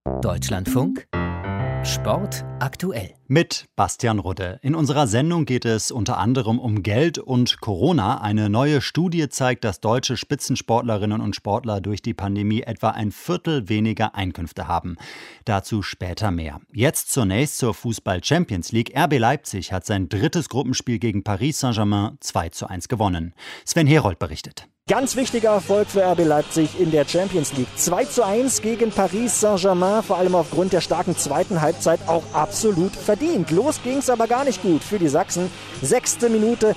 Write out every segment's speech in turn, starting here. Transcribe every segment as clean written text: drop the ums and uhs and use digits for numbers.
Deutschlandfunk Sport aktuell. Mit Bastian Rudde. In unserer Sendung geht es unter anderem um Geld und Corona. Eine neue Studie zeigt, dass deutsche Spitzensportlerinnen und Sportler durch die Pandemie etwa ein Viertel weniger Einkünfte haben. Dazu später mehr. Jetzt zunächst zur Fußball-Champions League. RB Leipzig hat sein drittes Gruppenspiel gegen Paris Saint-Germain 2:1 gewonnen. Sven Herold berichtet. Ganz wichtiger Erfolg für RB Leipzig in der Champions League. 2:1 gegen Paris Saint-Germain, vor allem aufgrund der starken zweiten Halbzeit auch absolut verdient. Los ging's aber gar nicht gut für die Sachsen. 6. Minute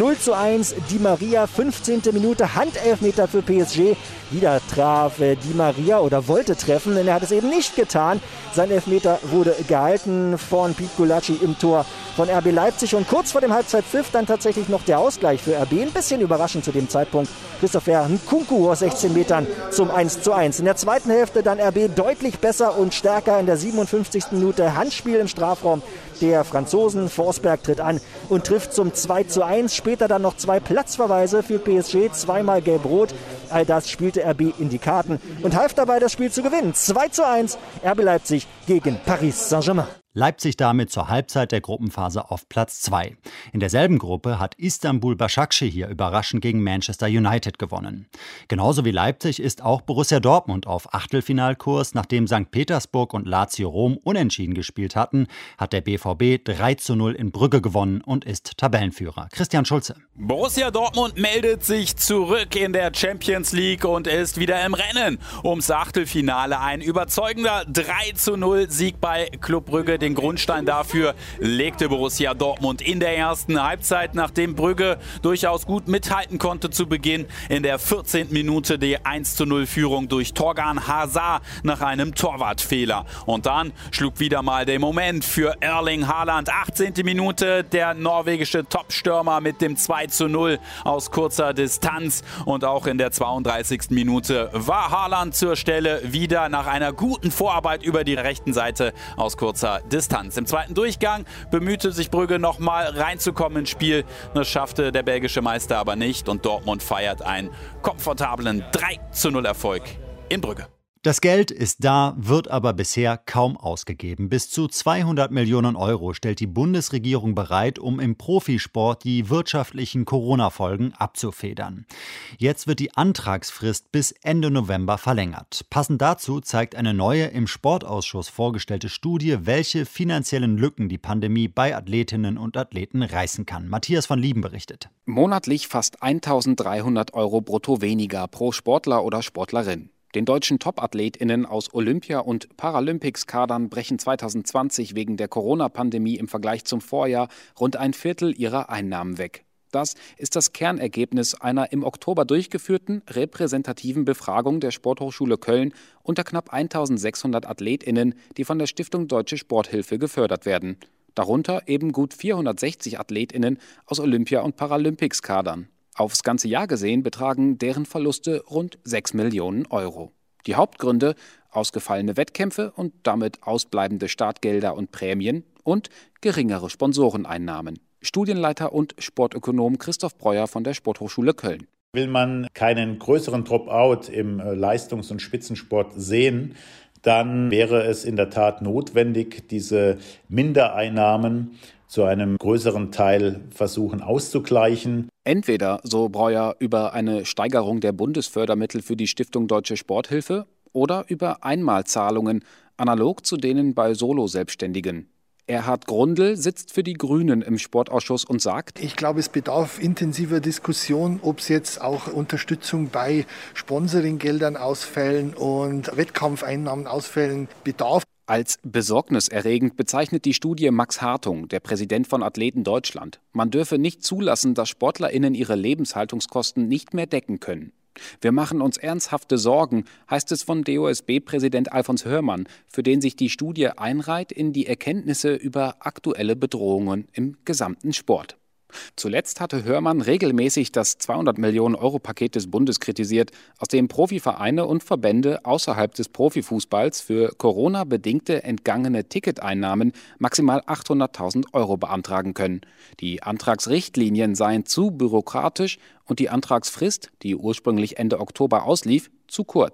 0:1, Di Maria, 15. Minute Handelfmeter für PSG. Wieder traf Di Maria oder wollte treffen, denn er hat es eben nicht getan. Sein Elfmeter wurde gehalten von Pete Gulacsi im Tor von RB Leipzig und kurz vor dem Halbzeitpfiff dann tatsächlich noch der Ausgleich für RB. Ein bisschen überraschend zu dem Zeitpunkt. Christopher Nkunku aus 16 Metern zum 1:1. In der zweiten Hälfte dann RB deutlich besser und stärker. In der 57. Minute Handspiel im Strafraum der Franzosen. Forsberg tritt an und trifft zum 2:1. Später dann noch 2 Platzverweise für PSG, 2-mal Gelb-Rot. All das spielte RB in die Karten und half dabei, das Spiel zu gewinnen. 2:1 RB Leipzig gegen Paris Saint-Germain. Leipzig damit zur Halbzeit der Gruppenphase auf Platz 2. In derselben Gruppe hat Istanbul Başakşehir überraschend gegen Manchester United gewonnen. Genauso wie Leipzig ist auch Borussia Dortmund auf Achtelfinalkurs. Nachdem St. Petersburg und Lazio Rom unentschieden gespielt hatten, hat der BVB 3:0 in Brügge gewonnen und ist Tabellenführer. Christian Schulze. Borussia Dortmund meldet sich zurück in der Champions League und ist wieder im Rennen ums Achtelfinale. Ein überzeugender 3:0 Sieg bei Club Brügge. Den Grundstein dafür legte Borussia Dortmund in der ersten Halbzeit, nachdem Brügge durchaus gut mithalten konnte zu Beginn. In der 14. Minute die 1:0-Führung durch Thorgan Hazard nach einem Torwartfehler. Und dann schlug wieder mal der Moment für Erling Haaland. 18. Minute, der norwegische Topstürmer mit dem 2:0 aus kurzer Distanz. Und auch in der 32. Minute war Haaland zur Stelle, wieder nach einer guten Vorarbeit über die rechten Seite aus kurzer Distanz. Im zweiten Durchgang bemühte sich Brügge nochmal reinzukommen ins Spiel. Das schaffte der belgische Meister aber nicht und Dortmund feiert einen komfortablen 3:0 Erfolg in Brügge. Das Geld ist da, wird aber bisher kaum ausgegeben. Bis zu 200 Millionen Euro stellt die Bundesregierung bereit, um im Profisport die wirtschaftlichen Corona-Folgen abzufedern. Jetzt wird die Antragsfrist bis Ende November verlängert. Passend dazu zeigt eine neue im Sportausschuss vorgestellte Studie, welche finanziellen Lücken die Pandemie bei Athletinnen und Athleten reißen kann. Matthias von Lieben berichtet. Monatlich fast 1.300 Euro brutto weniger pro Sportler oder Sportlerin. Den deutschen Top-AthletInnen aus Olympia- und Paralympics-Kadern brechen 2020 wegen der Corona-Pandemie im Vergleich zum Vorjahr rund ein Viertel ihrer Einnahmen weg. Das ist das Kernergebnis einer im Oktober durchgeführten repräsentativen Befragung der Sporthochschule Köln unter knapp 1.600 AthletInnen, die von der Stiftung Deutsche Sporthilfe gefördert werden. Darunter eben gut 460 AthletInnen aus Olympia- und Paralympics-Kadern. Aufs ganze Jahr gesehen betragen deren Verluste rund 6 Millionen Euro. Die Hauptgründe: ausgefallene Wettkämpfe und damit ausbleibende Startgelder und Prämien und geringere Sponsoreneinnahmen. Studienleiter und Sportökonom Christoph Breuer von der Sporthochschule Köln. Will man keinen größeren Dropout im Leistungs- und Spitzensport sehen, dann wäre es in der Tat notwendig, diese Mindereinnahmen zu einem größeren Teil versuchen auszugleichen. Entweder, so Breuer, über eine Steigerung der Bundesfördermittel für die Stiftung Deutsche Sporthilfe oder über Einmalzahlungen, analog zu denen bei Solo-Selbstständigen. Erhard Grundl sitzt für die Grünen im Sportausschuss und sagt: Ich glaube, es bedarf intensiver Diskussion, ob es jetzt auch Unterstützung bei Sponsoringgeldern, Ausfällen und Wettkampfeinnahmen, Ausfällen bedarf. Als besorgniserregend bezeichnet die Studie Max Hartung, der Präsident von Athleten Deutschland. Man dürfe nicht zulassen, dass SportlerInnen ihre Lebenshaltungskosten nicht mehr decken können. Wir machen uns ernsthafte Sorgen, heißt es von DOSB-Präsident Alfons Hörmann, für den sich die Studie einreiht in die Erkenntnisse über aktuelle Bedrohungen im gesamten Sport. Zuletzt hatte Hörmann regelmäßig das 200-Millionen-Euro-Paket des Bundes kritisiert, aus dem Profivereine und Verbände außerhalb des Profifußballs für Corona-bedingte entgangene Ticketeinnahmen maximal 800.000 Euro beantragen können. Die Antragsrichtlinien seien zu bürokratisch und die Antragsfrist, die ursprünglich Ende Oktober auslief, zu kurz.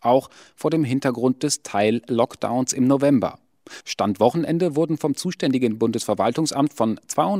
auch vor dem Hintergrund des Teil-Lockdowns im November. Stand Wochenende wurden vom zuständigen Bundesverwaltungsamt von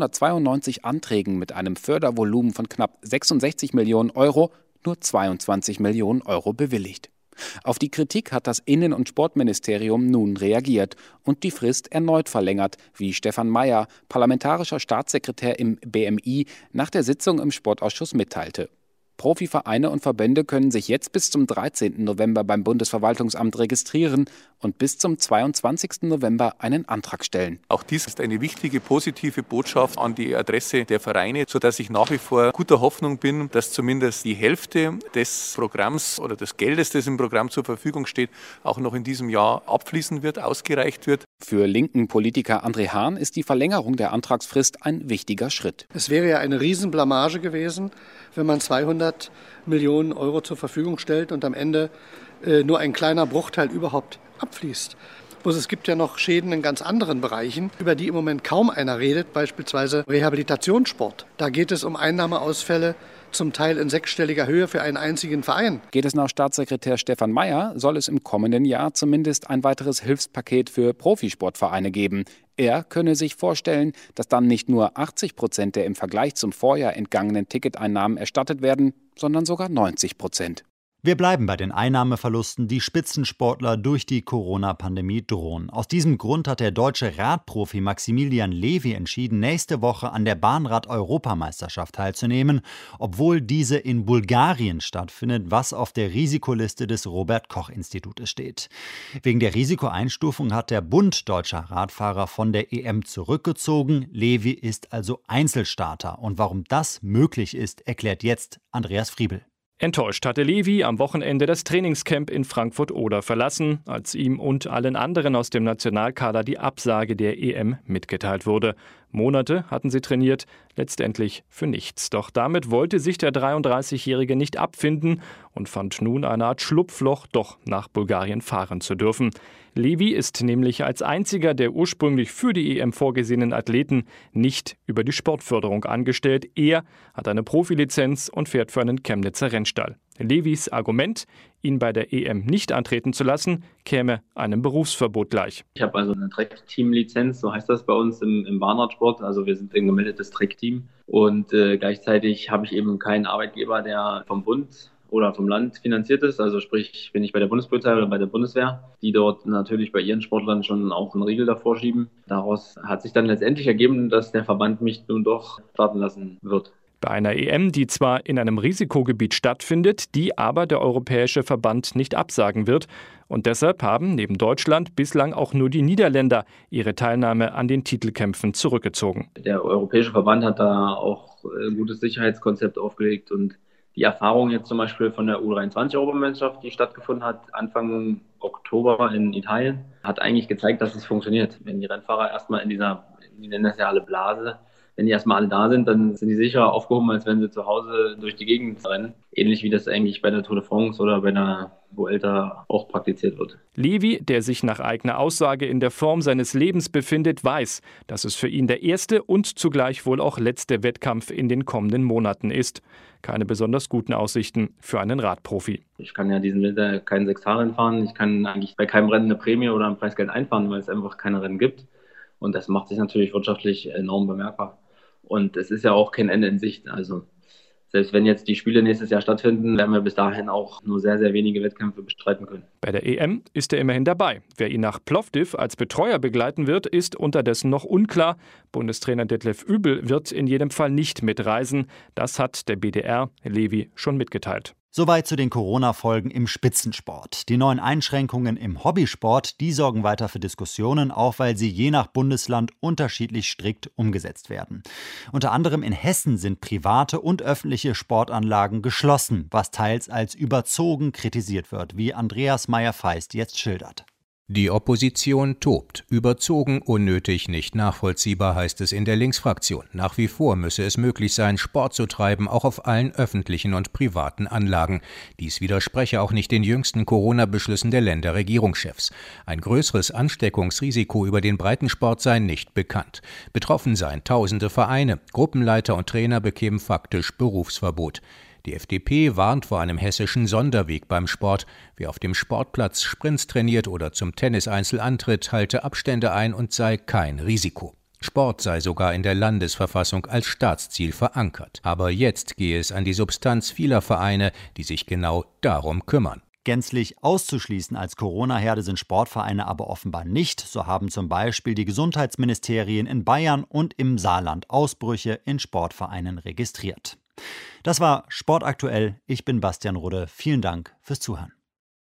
292 Anträgen mit einem Fördervolumen von knapp 66 Millionen Euro nur 22 Millionen Euro bewilligt. Auf die Kritik hat das Innen- und Sportministerium nun reagiert und die Frist erneut verlängert, wie Stefan Mayer, parlamentarischer Staatssekretär im BMI, nach der Sitzung im Sportausschuss mitteilte. Profivereine und Verbände können sich jetzt bis zum 13. November beim Bundesverwaltungsamt registrieren und bis zum 22. November einen Antrag stellen. Auch dies ist eine wichtige, positive Botschaft an die Adresse der Vereine, sodass ich nach wie vor guter Hoffnung bin, dass zumindest die Hälfte des Programms oder des Geldes, das im Programm zur Verfügung steht, auch noch in diesem Jahr abfließen wird, ausgereicht wird. Für linken Politiker André Hahn ist die Verlängerung der Antragsfrist ein wichtiger Schritt. Es wäre ja eine Riesenblamage gewesen, wenn man 200 Millionen Euro zur Verfügung stellt und am Ende nur ein kleiner Bruchteil überhaupt abfließt. Bloß es gibt ja noch Schäden in ganz anderen Bereichen, über die im Moment kaum einer redet, beispielsweise Rehabilitationssport. Da geht es um Einnahmeausfälle, zum Teil in sechsstelliger Höhe für einen einzigen Verein. Geht es nach Staatssekretär Stefan Mayer, soll es im kommenden Jahr zumindest ein weiteres Hilfspaket für Profisportvereine geben. Er könne sich vorstellen, dass dann nicht nur 80% der im Vergleich zum Vorjahr entgangenen Ticketeinnahmen erstattet werden, sondern sogar 90%. Wir bleiben bei den Einnahmeverlusten, die Spitzensportler durch die Corona-Pandemie drohen. Aus diesem Grund hat der deutsche Radprofi Maximilian Levy entschieden, nächste Woche an der Bahnrad-Europameisterschaft teilzunehmen, obwohl diese in Bulgarien stattfindet, was auf der Risikoliste des Robert-Koch-Institutes steht. Wegen der Risikoeinstufung hat der Bund deutscher Radfahrer von der EM zurückgezogen. Levy ist also Einzelstarter. Und warum das möglich ist, erklärt jetzt Andreas Friebel. Enttäuscht hatte Levy am Wochenende das Trainingscamp in Frankfurt-Oder verlassen, als ihm und allen anderen aus dem Nationalkader die Absage der EM mitgeteilt wurde. Monate hatten sie trainiert, letztendlich für nichts. Doch damit wollte sich der 33-Jährige nicht abfinden und fand nun eine Art Schlupfloch, doch nach Bulgarien fahren zu dürfen. Levy ist nämlich als einziger der ursprünglich für die EM vorgesehenen Athleten nicht über die Sportförderung angestellt. Er hat eine Profilizenz und fährt für einen Chemnitzer Rennstall. Levys Argument, ihn bei der EM nicht antreten zu lassen, käme einem Berufsverbot gleich. Ich habe also eine Track-Team-Lizenz, so heißt das bei uns im Bahnradsport. Also wir sind ein gemeldetes Track-Team und gleichzeitig habe ich eben keinen Arbeitgeber, der vom Bund oder vom Land finanziert ist. Also sprich, bin ich bei der Bundespolizei oder bei der Bundeswehr, die dort natürlich bei ihren Sportlern schon auch einen Riegel davor schieben. Daraus hat sich dann letztendlich ergeben, dass der Verband mich nun doch starten lassen wird. Bei einer EM, die zwar in einem Risikogebiet stattfindet, die aber der Europäische Verband nicht absagen wird. Und deshalb haben neben Deutschland bislang auch nur die Niederländer ihre Teilnahme an den Titelkämpfen zurückgezogen. Der Europäische Verband hat da auch ein gutes Sicherheitskonzept aufgelegt und die Erfahrung jetzt zum Beispiel von der U23-Europameisterschaft, die stattgefunden hat, Anfang Oktober in Italien, hat eigentlich gezeigt, dass es funktioniert. Wenn die Rennfahrer erstmal in dieser, die nennen das ja alle Blase, wenn die erstmal alle da sind, dann sind die sicherer aufgehoben, als wenn sie zu Hause durch die Gegend rennen. Ähnlich wie das eigentlich bei der Tour de France oder bei der Vuelta auch praktiziert wird. Levy, der sich nach eigener Aussage in der Form seines Lebens befindet, weiß, dass es für ihn der erste und zugleich wohl auch letzte Wettkampf in den kommenden Monaten ist. Keine besonders guten Aussichten für einen Radprofi. Ich kann ja diesen Winter kein 6-Rennen fahren. Ich kann eigentlich bei keinem Rennen eine Prämie oder ein Preisgeld einfahren, weil es einfach keine Rennen gibt. Und das macht sich natürlich wirtschaftlich enorm bemerkbar. Und es ist ja auch kein Ende in Sicht. Also selbst wenn jetzt die Spiele nächstes Jahr stattfinden, werden wir bis dahin auch nur sehr, sehr wenige Wettkämpfe bestreiten können. Bei der EM ist er immerhin dabei. Wer ihn nach Plovdiv als Betreuer begleiten wird, ist unterdessen noch unklar. Bundestrainer Detlef Übel wird in jedem Fall nicht mitreisen. Das hat der BDR Levy schon mitgeteilt. Soweit zu den Corona-Folgen im Spitzensport. Die neuen Einschränkungen im Hobbysport, die sorgen weiter für Diskussionen, auch weil sie je nach Bundesland unterschiedlich strikt umgesetzt werden. Unter anderem in Hessen sind private und öffentliche Sportanlagen geschlossen, was teils als überzogen kritisiert wird, wie Andreas Meyer-Feist jetzt schildert. Die Opposition tobt. Überzogen, unnötig, nicht nachvollziehbar, heißt es in der Linksfraktion. Nach wie vor müsse es möglich sein, Sport zu treiben, auch auf allen öffentlichen und privaten Anlagen. Dies widerspreche auch nicht den jüngsten Corona-Beschlüssen der Länderregierungschefs. Ein größeres Ansteckungsrisiko über den Breitensport sei nicht bekannt. Betroffen seien tausende Vereine. Gruppenleiter und Trainer bekämen faktisch Berufsverbot. Die FDP warnt vor einem hessischen Sonderweg beim Sport. Wer auf dem Sportplatz Sprints trainiert oder zum Tenniseinzel antritt, halte Abstände ein und sei kein Risiko. Sport sei sogar in der Landesverfassung als Staatsziel verankert. Aber jetzt gehe es an die Substanz vieler Vereine, die sich genau darum kümmern. Gänzlich auszuschließen als Corona-Herde sind Sportvereine aber offenbar nicht. So haben zum Beispiel die Gesundheitsministerien in Bayern und im Saarland Ausbrüche in Sportvereinen registriert. Das war Sport aktuell. Ich bin Bastian Rudde. Vielen Dank fürs Zuhören.